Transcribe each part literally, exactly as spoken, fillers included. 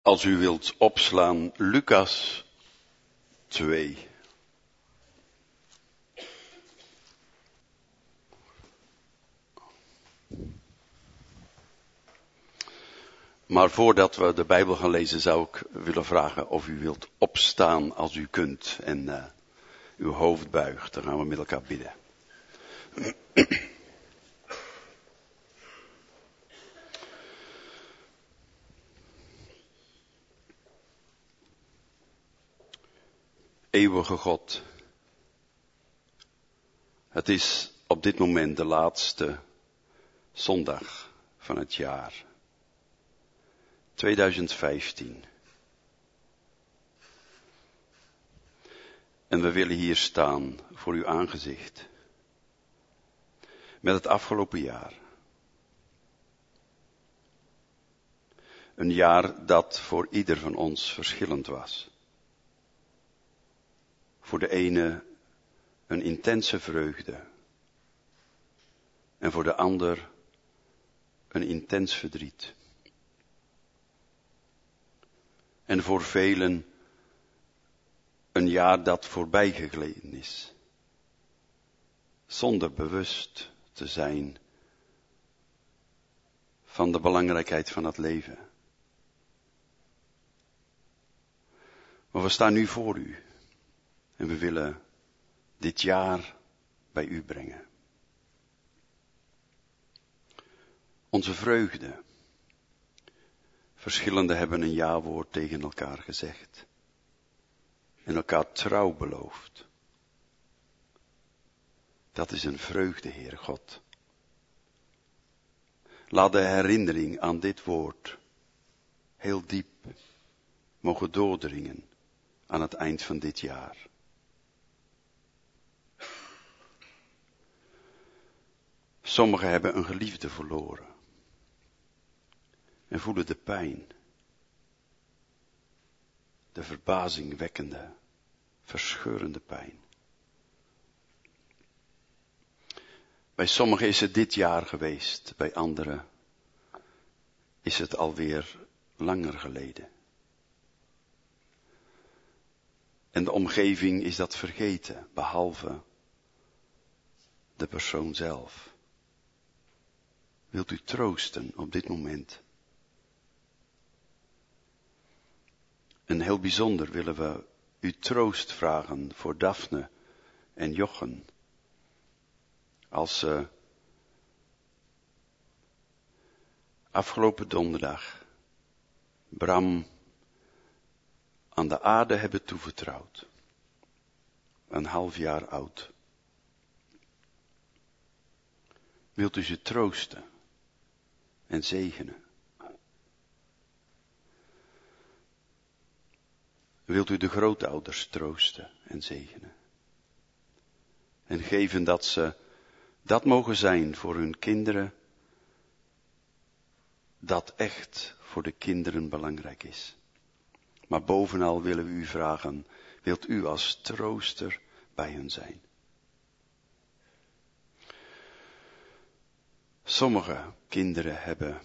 Als u wilt opslaan, Lucas twee. Maar voordat we de Bijbel gaan lezen, zou ik willen vragen of u wilt opstaan als u kunt en uh, uw hoofd buigt. Dan gaan we met elkaar bidden. Eeuwige God, het is op dit moment de laatste zondag van het jaar tweeduizend vijftien. En we willen hier staan voor uw aangezicht met het afgelopen jaar. Een jaar dat voor ieder van ons verschillend was. Voor de ene een intense vreugde. En voor de ander een intens verdriet. En voor velen een jaar dat voorbij gegleden is. Zonder bewust te zijn van de belangrijkheid van het leven. Maar we staan nu voor u. En we willen dit jaar bij u brengen. Onze vreugde. Verschillenden hebben een ja-woord tegen elkaar gezegd. En elkaar trouw beloofd. Dat is een vreugde, Heer God. Laat de herinnering aan dit woord heel diep mogen doordringen aan het eind van dit jaar. Sommigen hebben een geliefde verloren. En voelen de pijn. De verbazingwekkende, verscheurende pijn. Bij sommigen is het dit jaar geweest. Bij anderen is het alweer langer geleden. En de omgeving is dat vergeten, behalve de persoon zelf. Wilt u troosten op dit moment? En heel bijzonder willen we u troost vragen voor Daphne en Jochen. Als ze afgelopen donderdag Bram aan de aarde hebben toevertrouwd. Een half jaar oud. Wilt u ze troosten en zegenen? Wilt u de grootouders troosten en zegenen? En geven dat ze dat mogen zijn voor hun kinderen, dat echt voor de kinderen belangrijk is. Maar bovenal willen we u vragen, wilt u als trooster bij hen zijn? Sommige kinderen hebben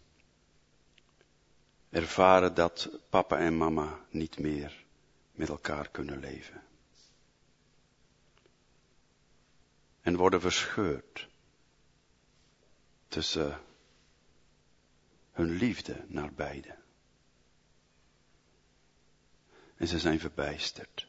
ervaren dat papa en mama niet meer met elkaar kunnen leven. En worden verscheurd tussen hun liefde naar beiden. En ze zijn verbijsterd.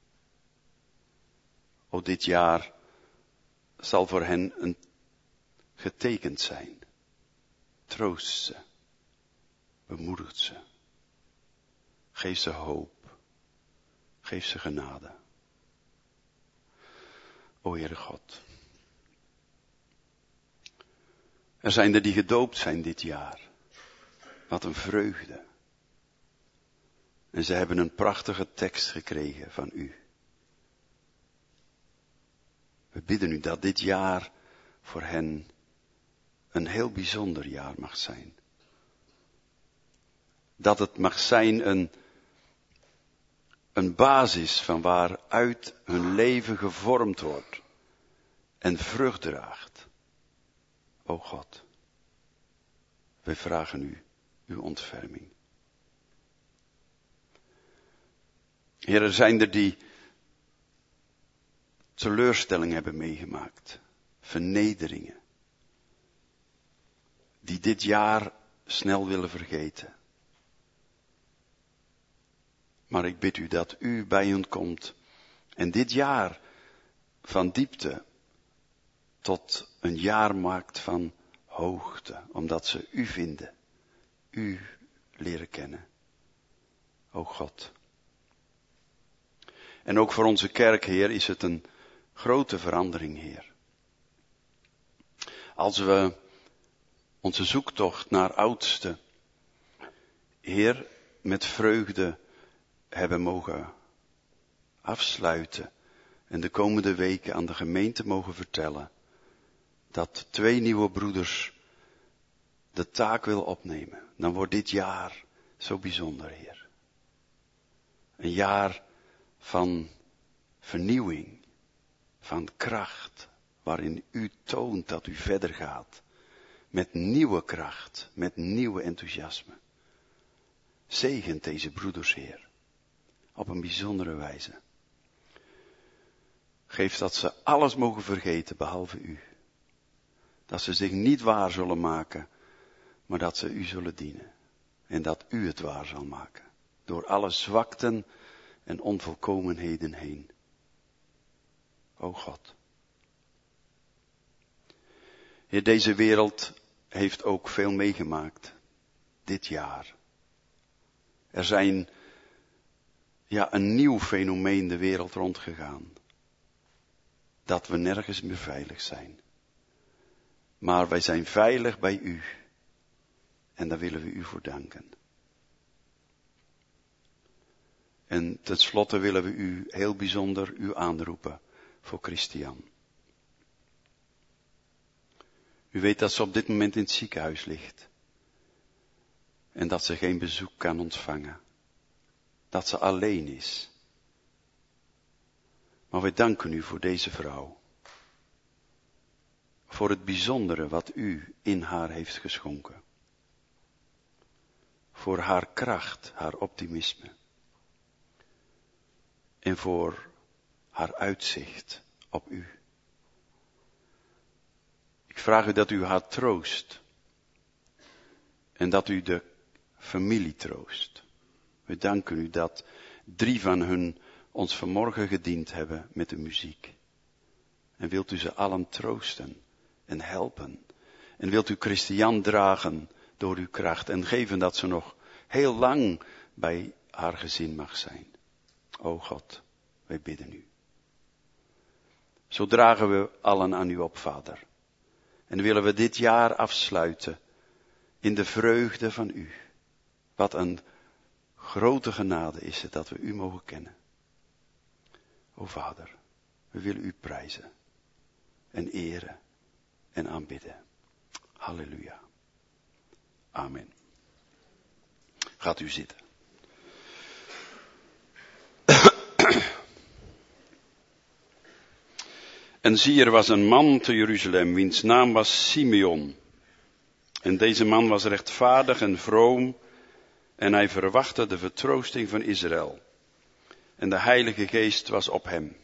O, dit jaar zal voor hen een getekend zijn. Troost ze. Bemoedigt ze. Geef ze hoop. Geef ze genade. O Heere God. Er zijn er die gedoopt zijn dit jaar. Wat een vreugde. En ze hebben een prachtige tekst gekregen van u. We bidden u dat dit jaar voor hen een heel bijzonder jaar mag zijn. Dat het mag zijn een, een basis van waaruit hun leven gevormd wordt en vrucht draagt. O God, wij vragen u uw ontferming. Heer, er zijn er die teleurstelling hebben meegemaakt. Vernederingen. Die dit jaar snel willen vergeten. Maar ik bid u dat u bij hen komt. En dit jaar van diepte tot een jaar maakt van hoogte. Omdat ze u vinden. U leren kennen. O God. En ook voor onze kerk, Heer, is het een grote verandering, Heer. Als we onze zoektocht naar oudste, Heer, met vreugde hebben mogen afsluiten en de komende weken aan de gemeente mogen vertellen dat twee nieuwe broeders de taak willen opnemen, dan wordt dit jaar zo bijzonder, Heer. Een jaar van vernieuwing, van kracht, waarin u toont dat u verder gaat. Met nieuwe kracht, met nieuwe enthousiasme. Zegent deze broeders, Heer, op een bijzondere wijze. Geef dat ze alles mogen vergeten, behalve u. Dat ze zich niet waar zullen maken, maar dat ze u zullen dienen. En dat u het waar zal maken. Door alle zwakten en onvolkomenheden heen. O God. Heer, deze wereld heeft ook veel meegemaakt. Dit jaar. Er zijn, ja, een nieuw fenomeen de wereld rondgegaan. Dat we nergens meer veilig zijn. Maar wij zijn veilig bij u. En daar willen we u voor danken. En tenslotte willen we u heel bijzonder u aanroepen voor Christian. U weet dat ze op dit moment in het ziekenhuis ligt. En dat ze geen bezoek kan ontvangen. Dat ze alleen is. Maar wij danken u voor deze vrouw. Voor het bijzondere wat u in haar heeft geschonken. Voor haar kracht, haar optimisme. En voor haar uitzicht op u. Ik vraag u dat u haar troost. En dat u de familie troost. We danken u dat drie van hun ons vanmorgen gediend hebben met de muziek. En wilt u ze allen troosten en helpen. En wilt u Christian dragen door uw kracht. En geven dat ze nog heel lang bij haar gezin mag zijn. O God, wij bidden u. Zo dragen we allen aan u op, Vader. En willen we dit jaar afsluiten in de vreugde van u. Wat een grote genade is het dat we u mogen kennen. O Vader, we willen u prijzen en eren en aanbidden. Halleluja. Amen. Gaat u zitten. En zie, er was een man te Jeruzalem, wiens naam was Simeon. En deze man was rechtvaardig en vroom, en hij verwachtte de vertroosting van Israël. En de Heilige Geest was op hem.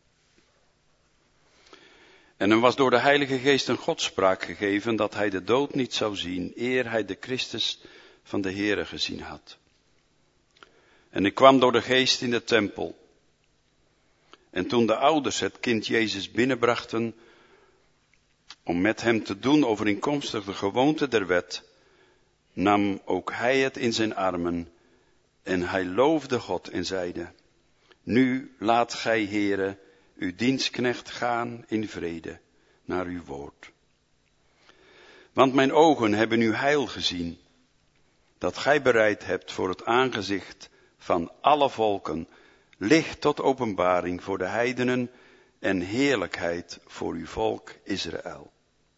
En hem was door de Heilige Geest een godspraak gegeven, dat hij de dood niet zou zien, eer hij de Christus van de Heere gezien had. En ik kwam door de Geest in de tempel. En toen de ouders het kind Jezus binnenbrachten, om met hem te doen overeenkomstig de gewoonte der wet, nam ook hij het in zijn armen, en hij loofde God en zeide, nu laat gij, Heere, uw dienstknecht gaan in vrede naar uw woord. Want mijn ogen hebben uw heil gezien, dat gij bereid hebt voor het aangezicht van alle volken, licht tot openbaring voor de heidenen en heerlijkheid voor uw volk Israël.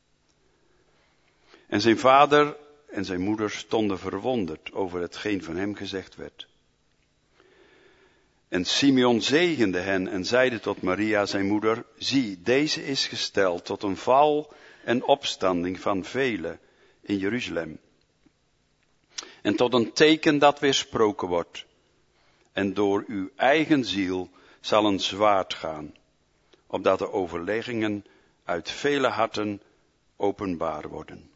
En zijn vader en zijn moeder stonden verwonderd over hetgeen van hem gezegd werd. En Simeon zegende hen en zeide tot Maria zijn moeder, zie, deze is gesteld tot een val en opstanding van velen in Jeruzalem. En tot een teken dat weersproken wordt. en door uw eigen ziel zal een zwaard gaan, opdat de overleggingen uit vele harten openbaar worden.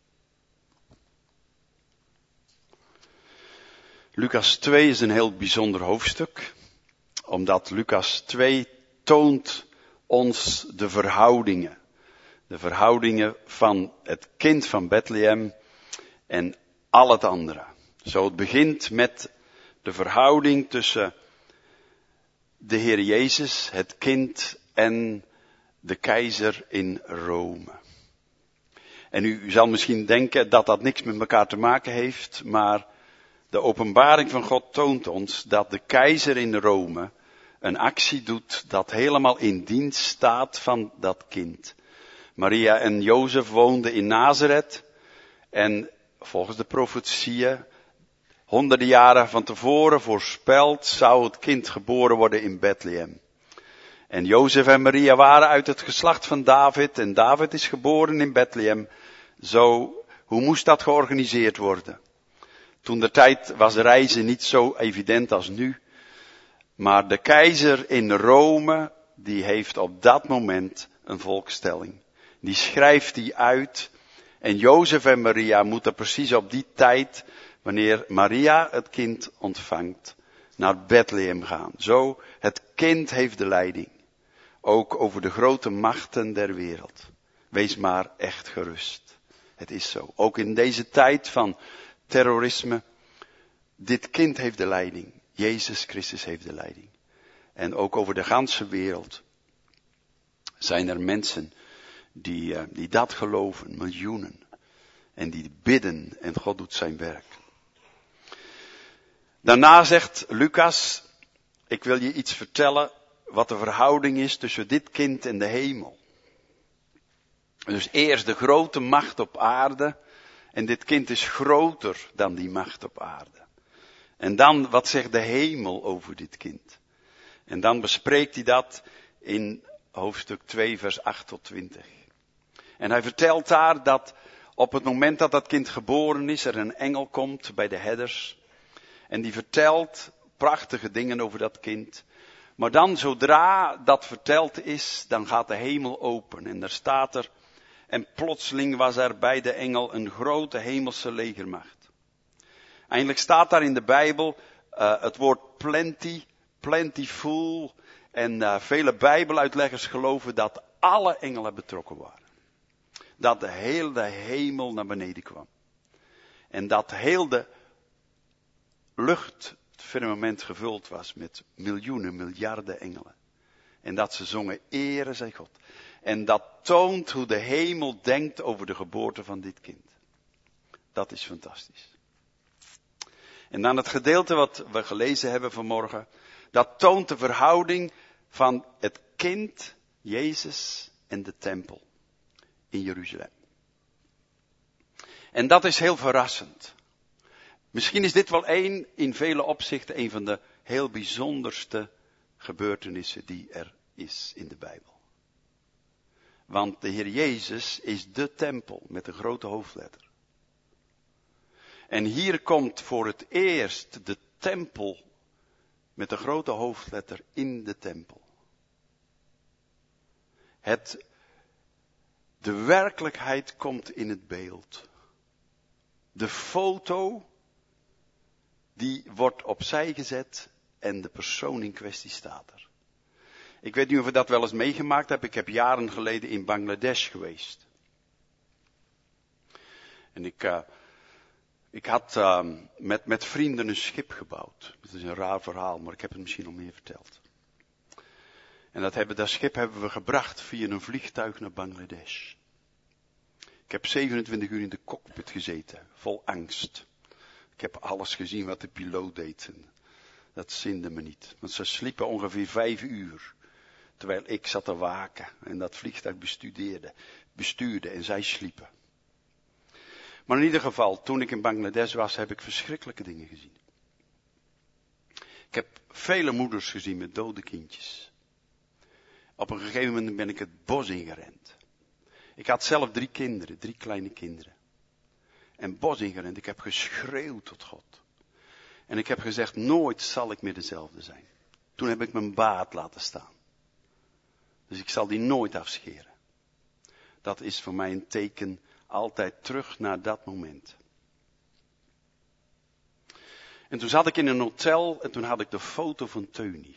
Lucas twee is een heel bijzonder hoofdstuk, omdat Lucas twee toont ons de verhoudingen. De verhoudingen van het kind van Bethlehem en al het andere. Zo het begint met de verhouding tussen de Heer Jezus, het kind en de keizer in Rome. En u, u zal misschien denken dat dat niks met elkaar te maken heeft, maar de openbaring van God toont ons dat de keizer in Rome een actie doet dat helemaal in dienst staat van dat kind. Maria en Jozef woonden in Nazareth en volgens de profetieën honderden jaren van tevoren voorspeld zou het kind geboren worden in Bethlehem. En Jozef en Maria waren uit het geslacht van David en David is geboren in Bethlehem. Zo, hoe moest dat georganiseerd worden? Toen de tijd was reizen niet zo evident als nu. Maar de keizer in Rome, die heeft op dat moment een volkstelling. Die schrijft die uit. En Jozef en Maria moeten precies op die tijd, wanneer Maria het kind ontvangt, naar Bethlehem gaan. Zo, het kind heeft de leiding. Ook over de grote machten der wereld. Wees maar echt gerust. Het is zo. Ook in deze tijd van terrorisme. Dit kind heeft de leiding. Jezus Christus heeft de leiding. En ook over de ganse wereld zijn er mensen die, uh, die dat geloven. Miljoenen. En die bidden en God doet zijn werk. Daarna zegt Lucas, ik wil je iets vertellen wat de verhouding is tussen dit kind en de hemel. Dus eerst de grote macht op aarde. En dit kind is groter dan die macht op aarde. En dan, wat zegt de hemel over dit kind? En dan bespreekt hij dat in hoofdstuk twee, vers acht tot twintig. En hij vertelt daar dat op het moment dat dat kind geboren is, er een engel komt bij de herders. En die vertelt prachtige dingen over dat kind. Maar dan, zodra dat verteld is, dan gaat de hemel open. En daar staat er, en plotseling was er bij de engel een grote hemelse legermacht. Eindelijk staat daar in de Bijbel uh, het woord plenty, plentiful. En uh, vele Bijbeluitleggers geloven dat alle engelen betrokken waren. Dat de hele hemel naar beneden kwam. En dat heel de lucht, het firmament gevuld was met miljoenen, miljarden engelen. En dat ze zongen, ere zij God. En dat toont hoe de hemel denkt over de geboorte van dit kind. Dat is fantastisch. En dan het gedeelte wat we gelezen hebben vanmorgen. Dat toont de verhouding van het kind, Jezus en de tempel in Jeruzalem. En dat is heel verrassend. Misschien is dit wel één, in vele opzichten, een van de heel bijzonderste gebeurtenissen die er is in de Bijbel. Want de Heer Jezus is de tempel met een grote hoofdletter. En hier komt voor het eerst de tempel met een grote hoofdletter in de tempel. Het, de werkelijkheid komt in het beeld. De foto, die wordt opzij gezet en de persoon in kwestie staat er. Ik weet niet of je dat wel eens meegemaakt hebt. Ik heb jaren geleden in Bangladesh geweest. En ik, uh, ik had uh, met, met vrienden een schip gebouwd. Dat is een raar verhaal, maar ik heb het misschien nog meer verteld. En dat, hebben, dat schip hebben we gebracht via een vliegtuig naar Bangladesh. Ik heb zevenentwintig uur in de cockpit gezeten, vol angst. Ik heb alles gezien wat de piloot deed. En dat zinde me niet. Want ze sliepen ongeveer vijf uur. Terwijl ik zat te waken en dat vliegtuig bestudeerde, bestuurde en zij sliepen. Maar in ieder geval, toen ik in Bangladesh was, heb ik verschrikkelijke dingen gezien. Ik heb vele moeders gezien met dode kindjes. Op een gegeven moment ben ik het bos ingerend. Ik had zelf drie kinderen, drie kleine kinderen. En bos ingerend, ik heb geschreeuwd tot God. En ik heb gezegd, nooit zal ik meer dezelfde zijn. Toen heb ik mijn baard laten staan. Dus ik zal die nooit afscheren. Dat is voor mij een teken altijd terug naar dat moment. En toen zat ik in een hotel en toen had ik de foto van Teunie.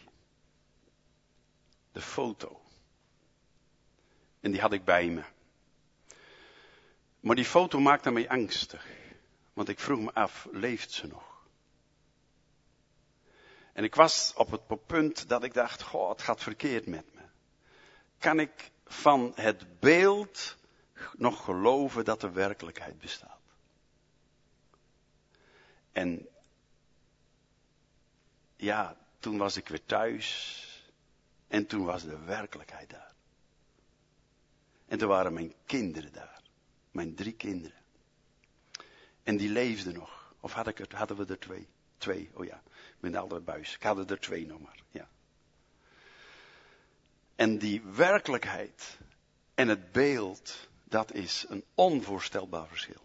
De foto. En die had ik bij me. Maar die foto maakte mij angstig. Want ik vroeg me af, leeft ze nog? En ik was op het punt dat ik dacht, goh, het gaat verkeerd met me. Kan ik van het beeld nog geloven dat er werkelijkheid bestaat? En ja, toen was ik weer thuis. En toen was de werkelijkheid daar. En toen waren mijn kinderen daar. Mijn drie kinderen. En die leefden nog. Of had ik het, hadden we er twee? Twee, oh ja. Ik ben altijd buis. Ik had er twee nog maar, ja. En die werkelijkheid en het beeld, dat is een onvoorstelbaar verschil.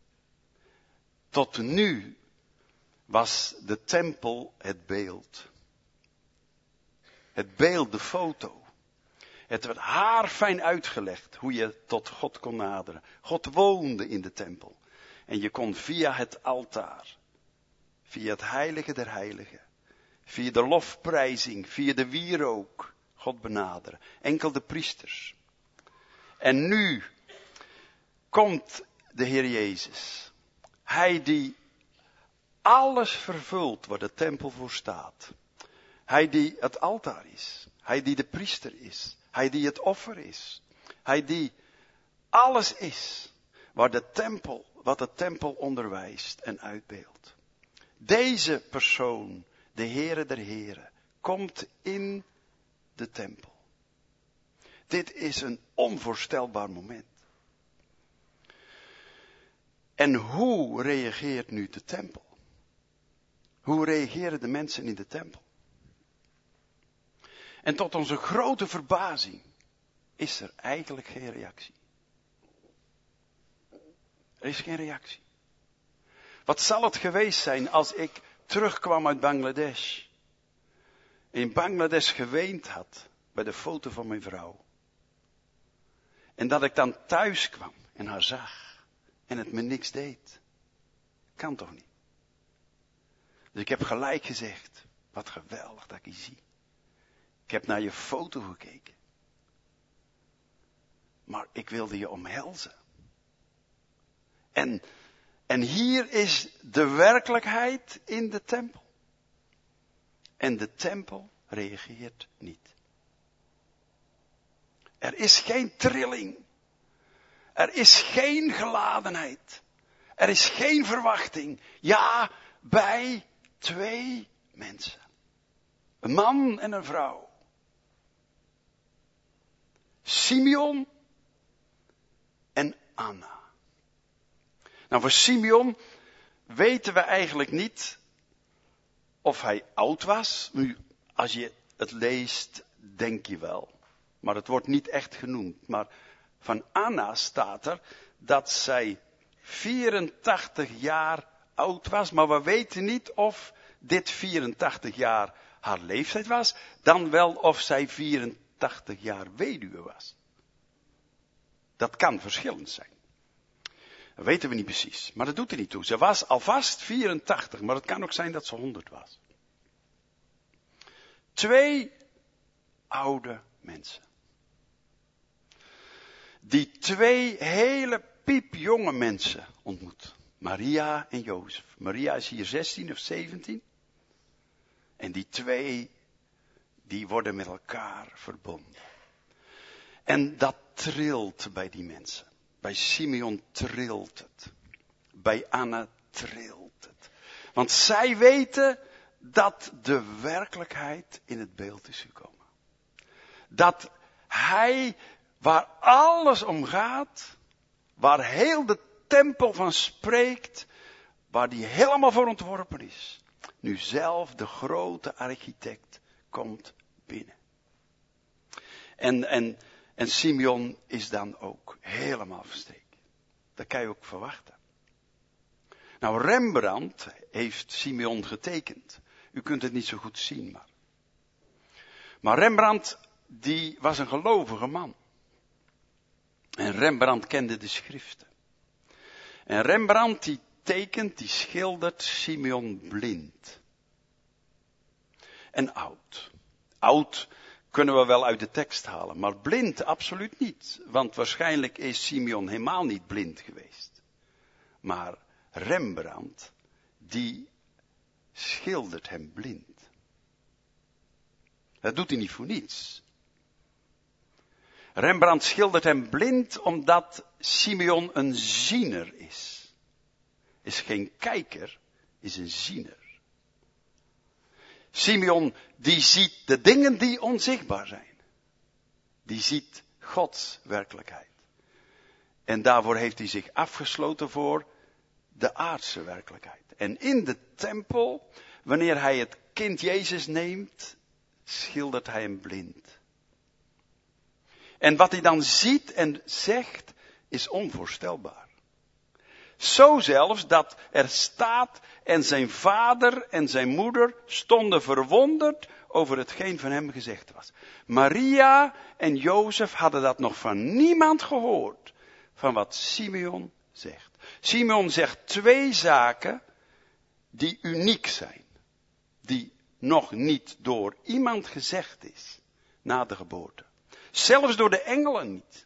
Tot nu was de tempel het beeld. Het beeld, de foto. Het werd haarfijn uitgelegd hoe je tot God kon naderen. God woonde in de tempel. En je kon via het altaar, via het heilige der heiligen, via de lofprijzing, via de wierook, God benaderen. Enkel de priesters. En nu komt de Heer Jezus. Hij die alles vervult waar de tempel voor staat. Hij die het altaar is. Hij die de priester is. Hij die het offer is. Hij die alles is waar de tempel, wat de tempel onderwijst en uitbeeldt. Deze persoon, de Heere der Heren, komt in de tempel. Dit is een onvoorstelbaar moment. En hoe reageert nu de tempel? Hoe reageren de mensen in de tempel? En tot onze grote verbazing is er eigenlijk geen reactie. Er is geen reactie. Wat zal het geweest zijn als ik terugkwam uit Bangladesh. In Bangladesh geweend had bij de foto van mijn vrouw. En dat ik dan thuis kwam en haar zag en het me niks deed. Kan toch niet? Dus ik heb gelijk gezegd, wat geweldig dat ik je zie. Ik heb naar je foto gekeken. Maar ik wilde je omhelzen. En, en hier is de werkelijkheid in de tempel. En de tempel reageert niet. Er is geen trilling. Er is geen geladenheid. Er is geen verwachting. Ja, bij twee mensen. Een man en een vrouw. Simeon en Anna. Nou, voor Simeon weten we eigenlijk niet of hij oud was. Nu, als je het leest, denk je wel. Maar het wordt niet echt genoemd. Maar van Anna staat er dat zij vierentachtig jaar oud was. Maar we weten niet of dit vierentachtig jaar haar leeftijd was. Dan wel of zij vierentachtig jaar weduwe was. Dat kan verschillend zijn. Dat weten we niet precies. Maar dat doet er niet toe. Ze was alvast vierentachtig. Maar het kan ook zijn dat ze honderd was. Twee oude mensen. Die twee hele piepjonge mensen ontmoet. Maria en Jozef. Maria is hier zestien of zeventien. En die twee, die worden met elkaar verbonden. En dat trilt bij die mensen. Bij Simeon trilt het. Bij Anna trilt het. Want zij weten dat de werkelijkheid in het beeld is gekomen. Dat hij, waar alles om gaat, waar heel de tempel van spreekt, waar die helemaal voor ontworpen is, nu zelf de grote architect komt binnen. En, en, en Simeon is dan ook helemaal verstreken. Dat kan je ook verwachten. Nou, Rembrandt heeft Simeon getekend. U kunt het niet zo goed zien, maar. Maar Rembrandt, die was een gelovige man. En Rembrandt kende de schriften. En Rembrandt die tekent, die schildert Simeon blind. En oud. Oud kunnen we wel uit de tekst halen, maar blind absoluut niet. Want waarschijnlijk is Simeon helemaal niet blind geweest. Maar Rembrandt, die schildert hem blind. Dat doet hij niet voor niets. Rembrandt schildert hem blind omdat Simeon een ziener is. Is geen kijker, is een ziener. Simeon die ziet de dingen die onzichtbaar zijn. Die ziet Gods werkelijkheid. En daarvoor heeft hij zich afgesloten voor de aardse werkelijkheid. En in de tempel, wanneer hij het kind Jezus neemt, schildert hij hem blind. En wat hij dan ziet en zegt, is onvoorstelbaar. Zo zelfs dat er staat, en zijn vader en zijn moeder stonden verwonderd over hetgeen van hem gezegd was. Maria en Jozef hadden dat nog van niemand gehoord, van wat Simeon zegt. Simeon zegt twee zaken die uniek zijn, die nog niet door iemand gezegd is na de geboorte. Zelfs door de engelen niet.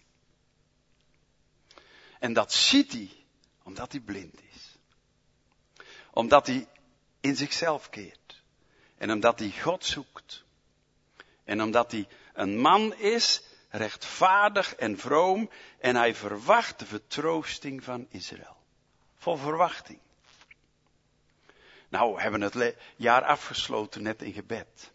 En dat ziet hij omdat hij blind is. Omdat hij in zichzelf keert. En omdat hij God zoekt. En omdat hij een man is, rechtvaardig en vroom. En hij verwacht de vertroosting van Israël. Vol verwachting. Nou, we hebben het le- jaar afgesloten net in gebed.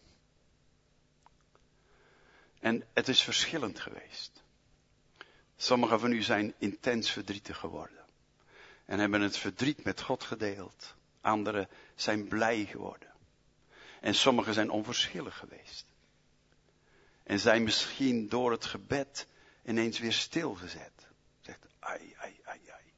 En het is verschillend geweest. Sommigen van u zijn intens verdrietig geworden. En hebben het verdriet met God gedeeld. Anderen zijn blij geworden. En sommigen zijn onverschillig geweest. En zijn misschien door het gebed ineens weer stilgezet. Zegt, ai, ai, ai, ai.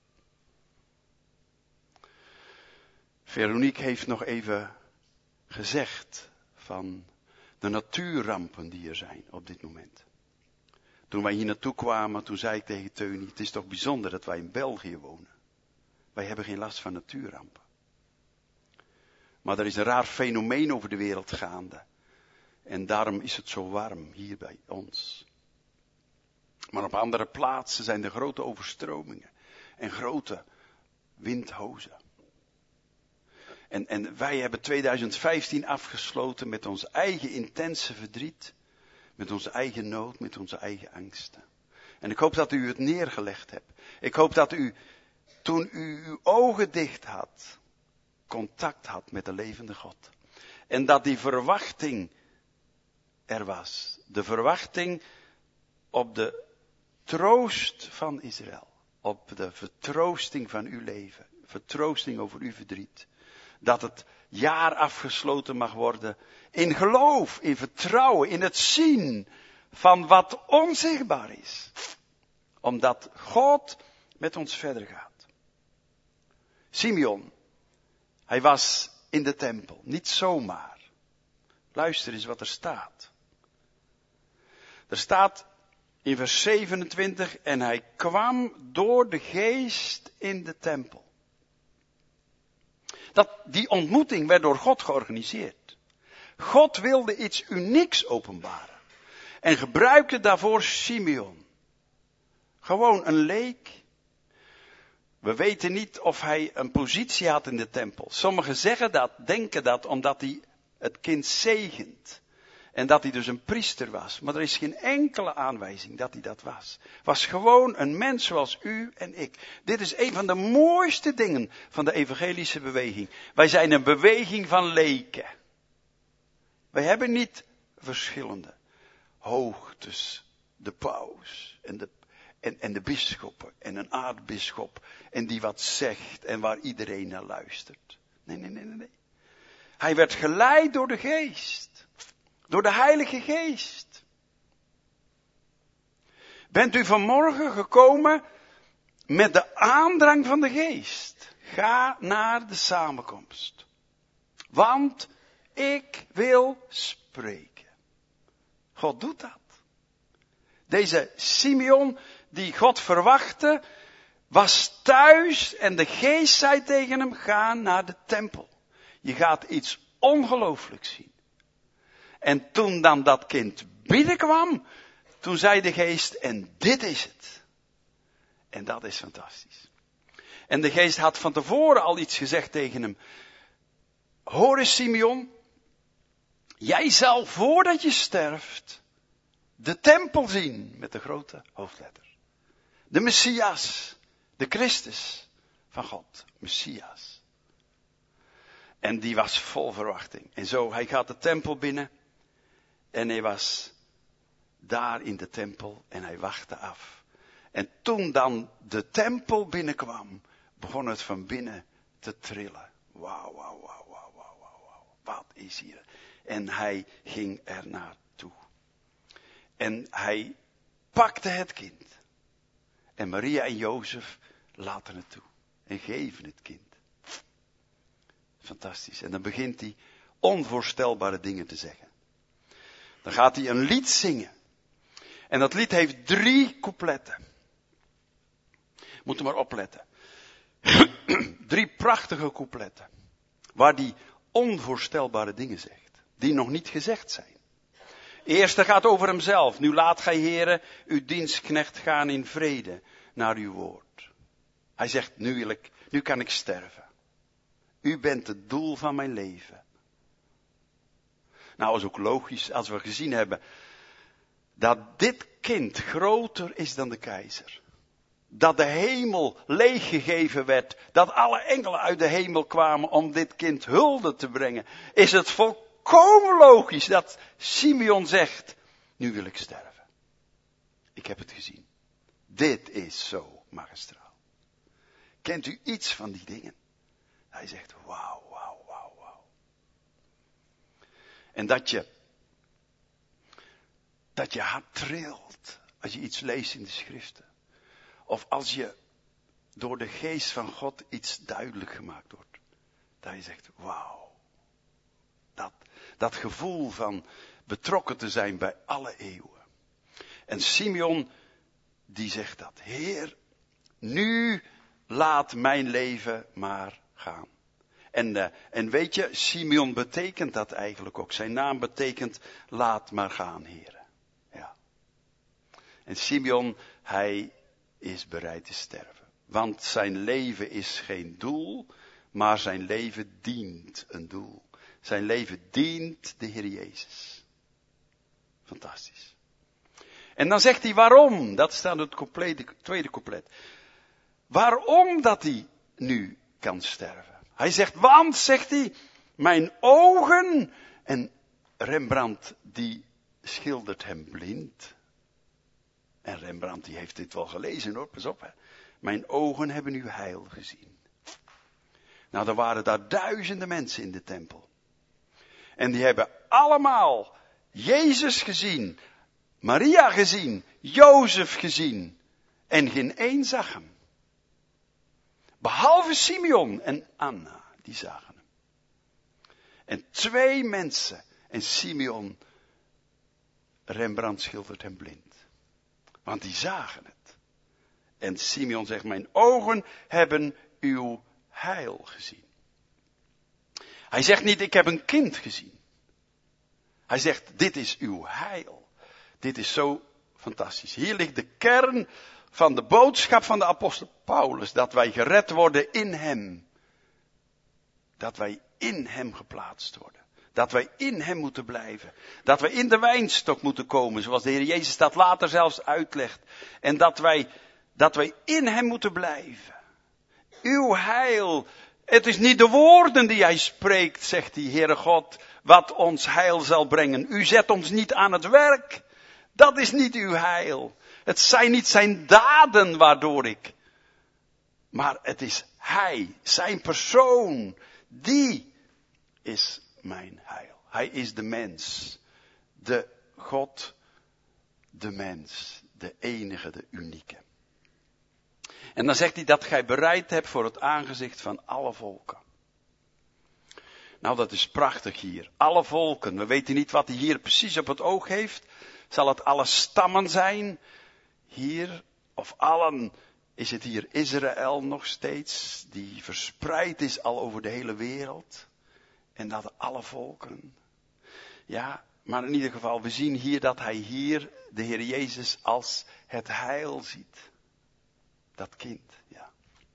Veronique heeft nog even gezegd van de natuurrampen die er zijn op dit moment. Toen wij hier naartoe kwamen, toen zei ik tegen Teunie, het is toch bijzonder dat wij in België wonen. Wij hebben geen last van natuurrampen. Maar er is een raar fenomeen over de wereld gaande. En daarom is het zo warm hier bij ons. Maar op andere plaatsen zijn er grote overstromingen. En grote windhozen. En, en wij hebben twintig vijftien afgesloten met ons eigen intense verdriet. Met onze eigen nood, met onze eigen angsten. En ik hoop dat u het neergelegd hebt. Ik hoop dat u, toen u uw ogen dicht had, contact had met de levende God. En dat die verwachting er was. De verwachting op de troost van Israël. Op de vertroosting van uw leven. Vertroosting over uw verdriet. Dat het jaar afgesloten mag worden in geloof, in vertrouwen, in het zien van wat onzichtbaar is. Omdat God met ons verder gaat. Simeon, hij was in de tempel, niet zomaar. Luister eens wat er staat. Er staat in vers zevenentwintig, en hij kwam door de geest in de tempel. Dat, die ontmoeting werd door God georganiseerd. God wilde iets unieks openbaren. En gebruikte daarvoor Simeon. Gewoon een leek. We weten niet of hij een positie had in de tempel. Sommigen zeggen dat, denken dat, omdat hij het kind zegent. En dat hij dus een priester was. Maar er is geen enkele aanwijzing dat hij dat was. Was gewoon een mens zoals u en ik. Dit is een van de mooiste dingen van de evangelische beweging. Wij zijn een beweging van leken. Wij hebben niet verschillende hoogtes. De paus en de, en, en de bisschoppen en een aartsbisschop. En die wat zegt en waar iedereen naar luistert. Nee, nee, nee, nee. Hij werd geleid door de geest. Door de Heilige Geest. Bent u vanmorgen gekomen met de aandrang van de Geest? Ga naar de samenkomst. Want ik wil spreken. God doet dat. Deze Simeon, die God verwachtte, was thuis en de geest zei tegen hem, ga naar de tempel. Je gaat iets ongelooflijks zien. En toen dan dat kind binnenkwam, toen zei de geest, en dit is het. En dat is fantastisch. En de geest had van tevoren al iets gezegd tegen hem. Hoor eens Simeon, jij zal voordat je sterft de tempel zien met de grote hoofdletter. De Messias, de Christus van God, Messias. En die was vol verwachting. En zo, hij gaat de tempel binnen en hij was daar in de tempel en hij wachtte af. En toen dan de tempel binnenkwam, begon het van binnen te trillen. Wauw, wauw, wauw, wauw, wauw, wauw. Wat is hier? En hij ging er naartoe. En hij pakte het kind. En Maria en Jozef laten het toe. En geven het kind. Fantastisch. En dan begint hij onvoorstelbare dingen te zeggen. Dan gaat hij een lied zingen. En dat lied heeft drie coupletten. Moet er maar opletten. Drie prachtige coupletten. Waar hij onvoorstelbare dingen zegt. Die nog niet gezegd zijn. Eerste gaat over hemzelf. Nu laat gij, Heere, uw dienstknecht gaan in vrede naar uw woord. Hij zegt, nu wil ik, nu kan ik sterven. U bent het doel van mijn leven. Nou, is ook logisch als we gezien hebben dat dit kind groter is dan de keizer. Dat de hemel leeggegeven werd. Dat alle engelen uit de hemel kwamen om dit kind hulde te brengen. Is het volkomen logisch dat Simeon zegt, nu wil ik sterven. Ik heb het gezien. Dit is zo magistraal. Kent u iets van die dingen? Hij zegt, wauw, wauw, wauw, wauw. En dat je, dat je hart trilt als je iets leest in de schriften. Of als je door de geest van God iets duidelijk gemaakt wordt. Dat je zegt, wauw. Dat, dat gevoel van betrokken te zijn bij alle eeuwen. En Simeon, die zegt dat. Heer, nu laat mijn leven maar gaan. En, uh, en weet je, Simeon betekent dat eigenlijk ook. Zijn naam betekent, laat maar gaan, Heer. Ja. En Simeon, hij is bereid te sterven. Want zijn leven is geen doel, maar zijn leven dient een doel. Zijn leven dient de Heer Jezus. Fantastisch. En dan zegt hij waarom. Dat staat in het complete, tweede couplet. Waarom dat hij nu kan sterven. Hij zegt, want, zegt hij, mijn ogen, en Rembrandt die schildert hem blind. En Rembrandt die heeft dit wel gelezen hoor, pas op hè. Mijn ogen hebben uw heil gezien. Nou, er waren daar duizenden mensen in de tempel. En die hebben allemaal Jezus gezien, Maria gezien, Jozef gezien. En geen één zag hem. Behalve Simeon en Anna, die zagen hem. En twee mensen, en Simeon, Rembrandt schildert hem blind. Want die zagen het. En Simeon zegt, mijn ogen hebben uw heil gezien. Hij zegt niet, ik heb een kind gezien. Hij zegt, dit is uw heil. Dit is zo fantastisch. Hier ligt de kern van de boodschap van de apostel Paulus. Dat wij gered worden in hem. Dat wij in hem geplaatst worden. Dat wij in hem moeten blijven. Dat wij in de wijnstok moeten komen. Zoals de Heer Jezus dat later zelfs uitlegt. En dat wij, dat wij in hem moeten blijven. Uw heil. Het is niet de woorden die hij spreekt, zegt die Heere God, wat ons heil zal brengen. U zet ons niet aan het werk. Dat is niet uw heil. Het zijn niet zijn daden waardoor ik. Maar het is hij, zijn persoon. Die is mijn heil. Hij is de mens. De God, de mens. De enige, de unieke. En dan zegt hij dat gij bereid hebt voor het aangezicht van alle volken. Nou, dat is prachtig hier. Alle volken. We weten niet wat hij hier precies op het oog heeft. Zal het alle stammen zijn? Hier, of allen, is het hier Israël nog steeds, die verspreid is al over de hele wereld. En dat alle volken. Ja, maar in ieder geval, we zien hier dat hij hier de Heer Jezus als het heil ziet. Dat kind, ja.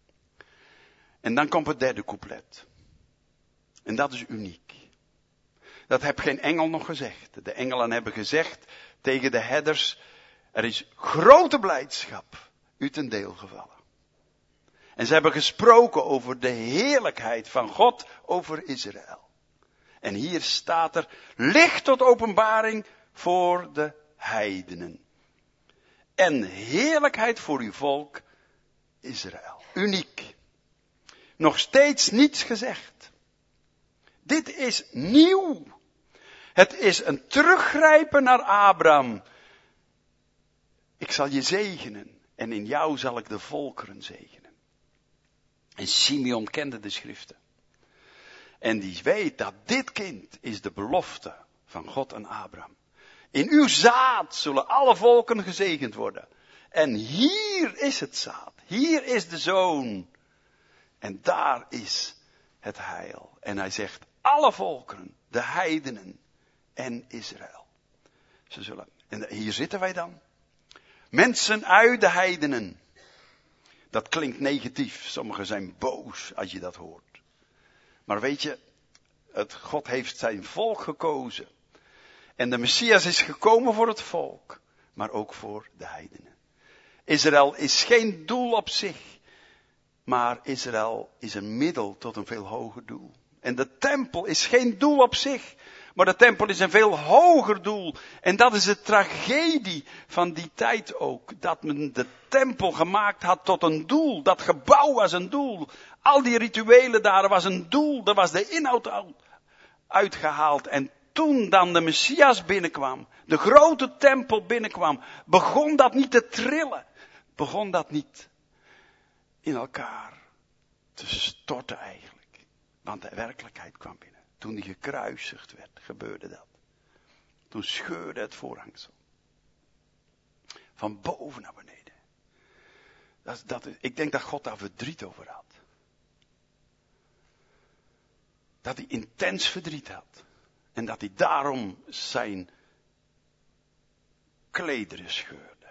En dan komt het derde couplet. En dat is uniek. Dat heeft geen engel nog gezegd. De engelen hebben gezegd tegen de herders, er is grote blijdschap u ten deel gevallen. En ze hebben gesproken over de heerlijkheid van God over Israël. En hier staat er, licht tot openbaring voor de heidenen. En heerlijkheid voor uw volk Israël. Uniek. Nog steeds niets gezegd. Dit is nieuw. Het is een teruggrijpen naar Abraham. Ik zal je zegenen en in jou zal ik de volkeren zegenen. En Simeon kende de schriften. En die weet dat dit kind is de belofte van God aan Abraham. In uw zaad zullen alle volken gezegend worden. En hier is het zaad. Hier is de zoon. En daar is het heil. En hij zegt, alle volkeren, de heidenen en Israël. Ze zullen, en hier zitten wij dan. Mensen uit de heidenen. Dat klinkt negatief. Sommigen zijn boos als je dat hoort. Maar weet je, het, God heeft zijn volk gekozen. En de Messias is gekomen voor het volk, maar ook voor de heidenen. Israël is geen doel op zich, maar Israël is een middel tot een veel hoger doel. En de tempel is geen doel op zich, maar de tempel is een veel hoger doel. En dat is de tragedie van die tijd ook. Dat men de tempel gemaakt had tot een doel. Dat gebouw was een doel. Al die rituelen daar was een doel. Daar was de inhoud uitgehaald. En toen dan de Messias binnenkwam, de grote tempel binnenkwam, begon dat niet te trillen. Begon dat niet in elkaar te storten eigenlijk. Want de werkelijkheid kwam binnen. Toen hij gekruisigd werd, gebeurde dat. Toen scheurde het voorhangsel. Van boven naar beneden. Dat, dat, ik denk dat God daar verdriet over had. Dat hij intens verdriet had. En dat hij daarom zijn klederen scheurde.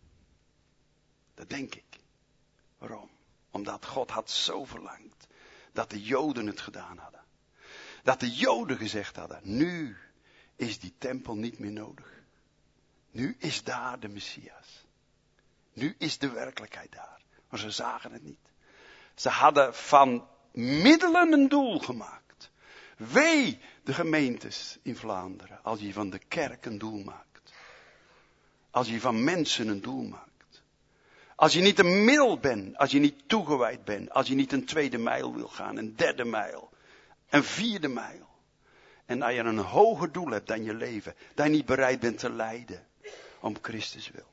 Dat denk ik. Waarom? Omdat God had zo verlangd dat de Joden het gedaan hadden. Dat de Joden gezegd hadden, nu is die tempel niet meer nodig. Nu is daar de Messias. Nu is de werkelijkheid daar. Maar ze zagen het niet. Ze hadden van middelen een doel gemaakt. Wee de gemeentes in Vlaanderen als je van de kerk een doel maakt. Als je van mensen een doel maakt. Als je niet een middel bent, als je niet toegewijd bent, als je niet een tweede mijl wil gaan, een derde mijl. Een vierde mijl. En dat je een hoger doel hebt dan je leven. Dat je niet bereid bent te lijden. Om Christus wil.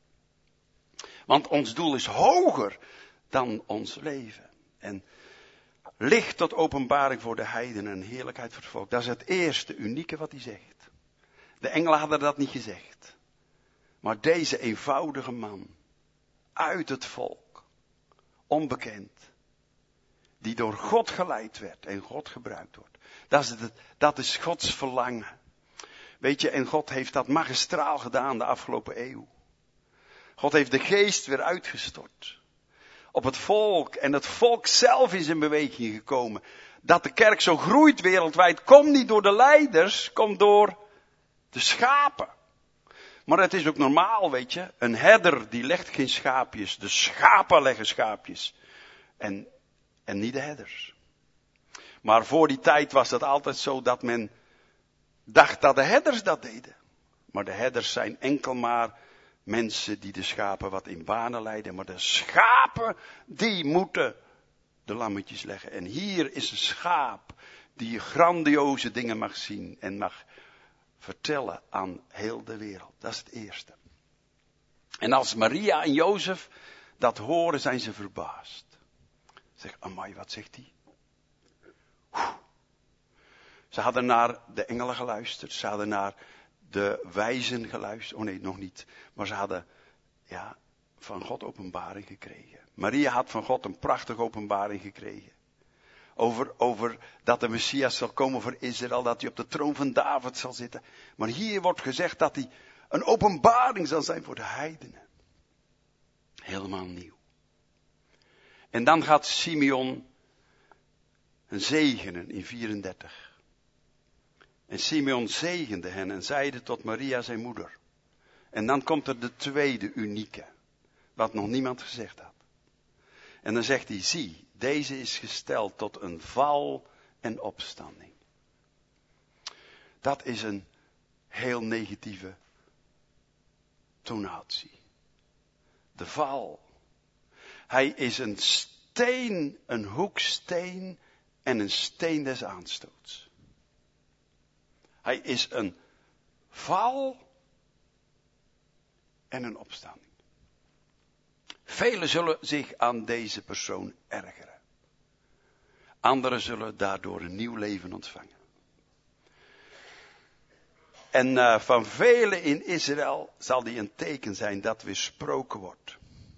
Want ons doel is hoger dan ons leven. En licht tot openbaring voor de heidenen en heerlijkheid voor het volk. Dat is het eerste unieke wat hij zegt. De engelen hadden dat niet gezegd. Maar deze eenvoudige man. Uit het volk. Onbekend. Die door God geleid werd en God gebruikt wordt. Dat is, het, dat is Gods verlangen. Weet je, en God heeft dat magistraal gedaan de afgelopen eeuw. God heeft de geest weer uitgestort. Op het volk. En het volk zelf is in beweging gekomen. Dat de kerk zo groeit wereldwijd. Komt niet door de leiders. Komt door de schapen. Maar het is ook normaal, weet je. Een herder die legt geen schaapjes. De schapen leggen schaapjes. En... En niet de herders. Maar voor die tijd was het altijd zo dat men dacht dat de herders dat deden. Maar de herders zijn enkel maar mensen die de schapen wat in banen leiden. Maar de schapen, die moeten de lammetjes leggen. En hier is een schaap die grandioze dingen mag zien en mag vertellen aan heel de wereld. Dat is het eerste. En als Maria en Jozef dat horen, zijn ze verbaasd. Zeg, amai, wat zegt hij? Ze hadden naar de engelen geluisterd. Ze hadden naar de wijzen geluisterd. Oh nee, nog niet. Maar ze hadden, ja, van God openbaring gekregen. Maria had van God een prachtige openbaring gekregen. Over, over dat de Messias zal komen voor Israël. Dat hij op de troon van David zal zitten. Maar hier wordt gezegd dat hij een openbaring zal zijn voor de heidenen. Helemaal nieuw. En dan gaat Simeon een zegenen in vierendertig. En Simeon zegende hen en zeide tot Maria zijn moeder. En dan komt er de tweede unieke. Wat nog niemand gezegd had. En dan zegt hij, zie, deze is gesteld tot een val en opstanding. Dat is een heel negatieve tonatie. De val. Hij is een steen, een hoeksteen en een steen des aanstoots. Hij is een val en een opstanding. Velen zullen zich aan deze persoon ergeren. Anderen zullen daardoor een nieuw leven ontvangen. En uh, van velen in Israël zal die een teken zijn dat weersproken wordt.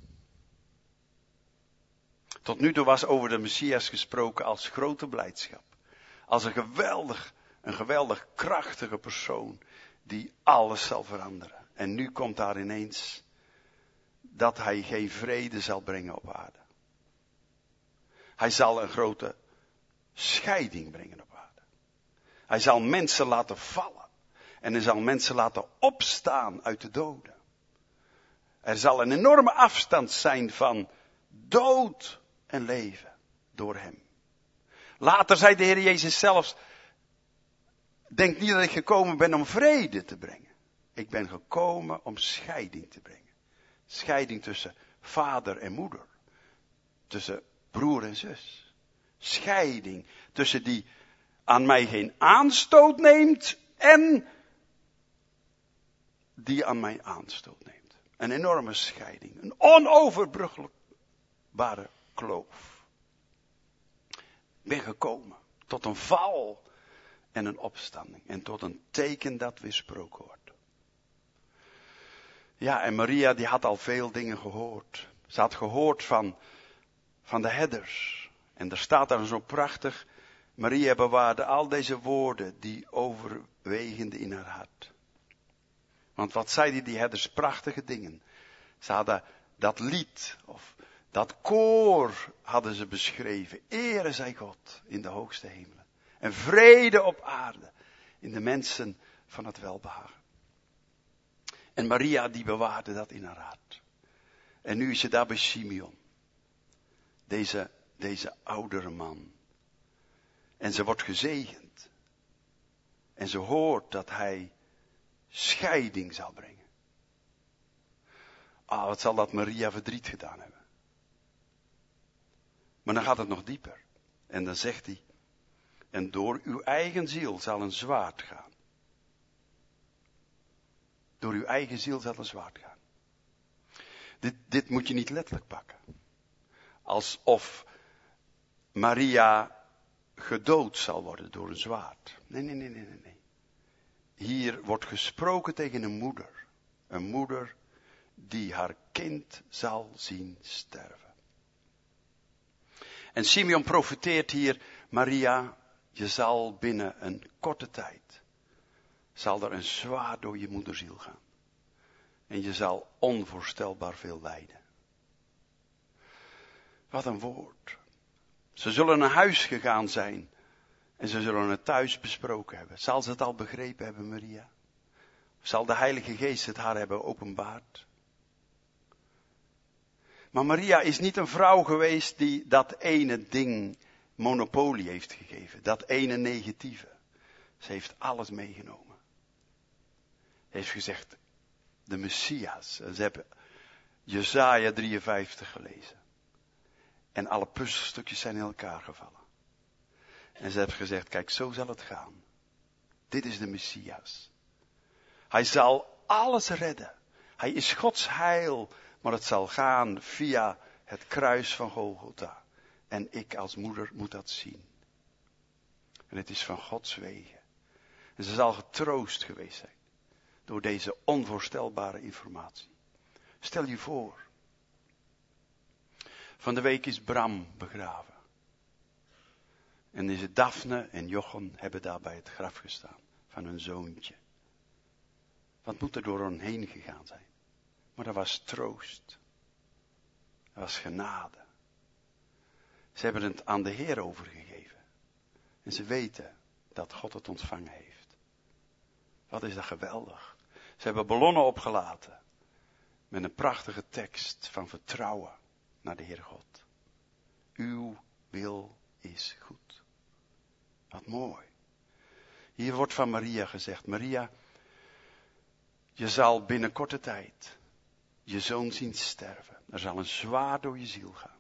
Tot nu toe was over de Messias gesproken als grote blijdschap. Als een geweldig, een geweldig krachtige persoon die alles zal veranderen. En nu komt daar ineens dat hij geen vrede zal brengen op aarde. Hij zal een grote scheiding brengen op aarde. Hij zal mensen laten vallen. En hij zal mensen laten opstaan uit de doden. Er zal een enorme afstand zijn van dood en leven door hem. Later zei de Heer Jezus zelfs, denk niet dat ik gekomen ben om vrede te brengen. Ik ben gekomen om scheiding te brengen. Scheiding tussen vader en moeder. Tussen broer en zus. Scheiding tussen die aan mij geen aanstoot neemt en die aan mij aanstoot neemt. Een enorme scheiding. Een onoverbrugbare kloof. Ik ben gekomen tot een val en een opstanding. En tot een teken dat weersproken wordt. Ja, en Maria die had al veel dingen gehoord. Ze had gehoord van, van de herders. En er staat daar zo prachtig. Maria bewaarde al deze woorden die overwegende in haar hart. Want wat zeiden die herders? Prachtige dingen. Ze hadden dat lied of dat koor hadden ze beschreven. Ere zij God in de hoogste hemelen. En vrede op aarde in de mensen van het welbehagen. En Maria die bewaarde dat in haar hart. En nu is ze daar bij Simeon. Deze, deze oudere man. En ze wordt gezegend. En ze hoort dat hij scheiding zal brengen. Ah, wat zal dat Maria verdriet gedaan hebben. Maar dan gaat het nog dieper. En dan zegt hij, en door uw eigen ziel zal een zwaard gaan. Door uw eigen ziel zal een zwaard gaan. Dit, dit moet je niet letterlijk pakken. Alsof Maria gedood zal worden door een zwaard. Nee, nee, nee, nee, nee, nee. Hier wordt gesproken tegen een moeder. Een moeder die haar kind zal zien sterven. En Simeon profeteert hier, Maria, je zal binnen een korte tijd, zal er een zwaard door je moederziel gaan. En je zal onvoorstelbaar veel lijden. Wat een woord. Ze zullen naar huis gegaan zijn. En ze zullen het thuis besproken hebben. Zal ze het al begrepen hebben, Maria? Zal de Heilige Geest het haar hebben openbaard? Maar Maria is niet een vrouw geweest die dat ene ding monopolie heeft gegeven. Dat ene negatieve. Ze heeft alles meegenomen. Ze heeft gezegd, de Messias. En ze hebben Jesaja drieënvijftig gelezen. En alle puzzelstukjes zijn in elkaar gevallen. En ze heeft gezegd, kijk, zo zal het gaan. Dit is de Messias. Hij zal alles redden. Hij is Gods heil Maar het zal gaan via het kruis van Golgotha. En ik als moeder moet dat zien. En het is van Gods wegen. En ze zal getroost geweest zijn. Door deze onvoorstelbare informatie. Stel je voor. Van de week is Bram begraven. En is het Daphne en Jochem hebben daar bij het graf gestaan. Van hun zoontje. Wat moet er door hen heen gegaan zijn? Maar er was troost. Er was genade. Ze hebben het aan de Heer overgegeven. En ze weten dat God het ontvangen heeft. Wat is dat geweldig. Ze hebben ballonnen opgelaten. Met een prachtige tekst van vertrouwen naar de Heer God. Uw wil is goed. Wat mooi. Hier wordt van Maria gezegd. Maria, je zal binnen korte tijd je zoon zien sterven. Er zal een zwaard door je ziel gaan.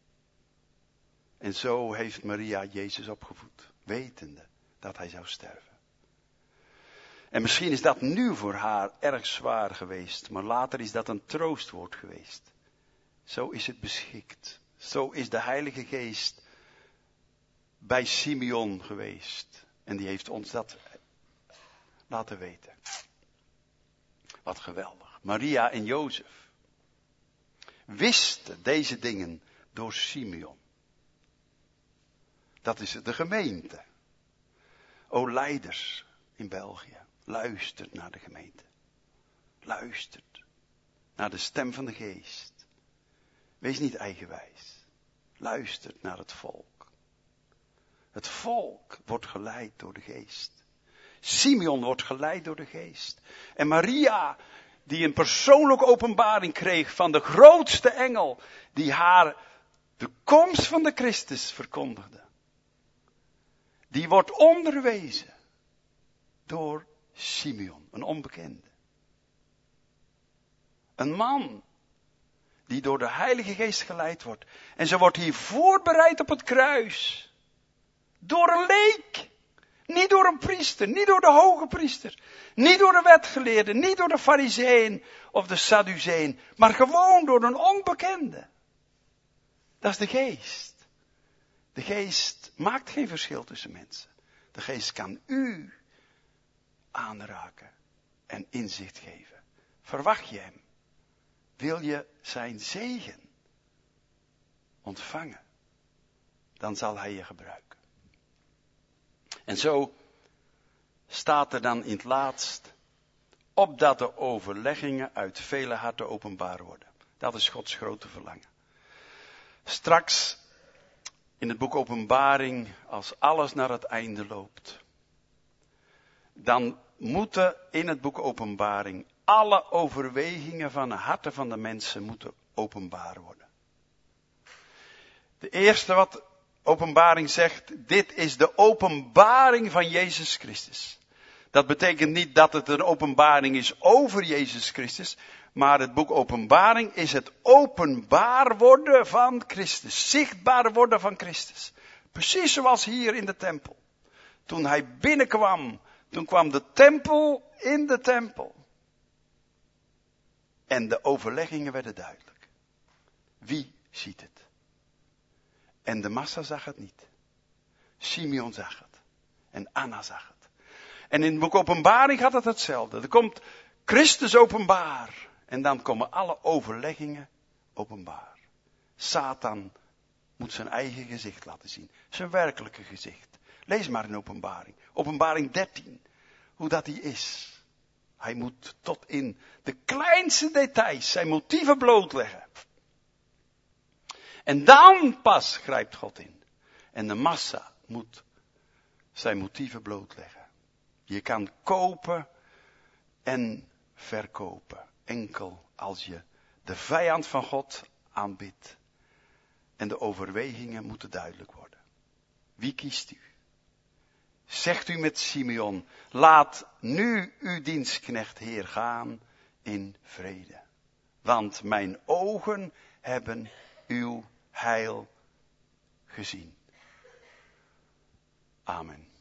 En zo heeft Maria Jezus opgevoed. Wetende dat hij zou sterven. En misschien is dat nu voor haar erg zwaar geweest. Maar later is dat een troostwoord geweest. Zo is het beschikt. Zo is de Heilige Geest bij Simeon geweest. En die heeft ons dat laten weten. Wat geweldig. Maria en Jozef wisten deze dingen door Simeon. Dat is de gemeente. O leiders in België, luistert naar de gemeente. Luistert naar de stem van de geest. Wees niet eigenwijs. Luistert naar het volk. Het volk wordt geleid door de geest. Simeon wordt geleid door de geest. En Maria, die een persoonlijke openbaring kreeg van de grootste engel, die haar de komst van de Christus verkondigde. Die wordt onderwezen door Simeon, een onbekende. Een man die door de Heilige Geest geleid wordt. En ze wordt hier voorbereid op het kruis. Door een leek. Niet door een priester, niet door de hoge priester. Niet door de wetgeleerde, niet door de farizeeën of de sadduceeën. Maar gewoon door een onbekende. Dat is de geest. De geest maakt geen verschil tussen mensen. De geest kan u aanraken en inzicht geven. Verwacht je hem? Wil je zijn zegen ontvangen? Dan zal hij je gebruiken. En zo staat er dan in het laatst, opdat de overleggingen uit vele harten openbaar worden. Dat is Gods grote verlangen. Straks in het boek Openbaring, als alles naar het einde loopt, dan moeten in het boek Openbaring alle overwegingen van de harten van de mensen moeten openbaar worden. De eerste wat Openbaring zegt, dit is de openbaring van Jezus Christus. Dat betekent niet dat het een openbaring is over Jezus Christus, maar het boek Openbaring is het openbaar worden van Christus. Zichtbaar worden van Christus. Precies zoals hier in de tempel. Toen hij binnenkwam, toen kwam de tempel in de tempel. En de overleggingen werden duidelijk. Wie ziet het? En de massa zag het niet. Simeon zag het. En Anna zag het. En in het boek Openbaring gaat het hetzelfde. Er komt Christus openbaar. En dan komen alle overleggingen openbaar. Satan moet zijn eigen gezicht laten zien. Zijn werkelijke gezicht. Lees maar in Openbaring. Openbaring dertien. Hoe dat hij is. Hij moet tot in de kleinste details zijn motieven blootleggen. En dan pas grijpt God in. En de massa moet zijn motieven blootleggen. Je kan kopen en verkopen. Enkel als je de vijand van God aanbidt. En de overwegingen moeten duidelijk worden. Wie kiest u? Zegt u met Simeon, laat nu uw dienstknecht Heer gaan in vrede. Want mijn ogen hebben uw heil gezien. Amen.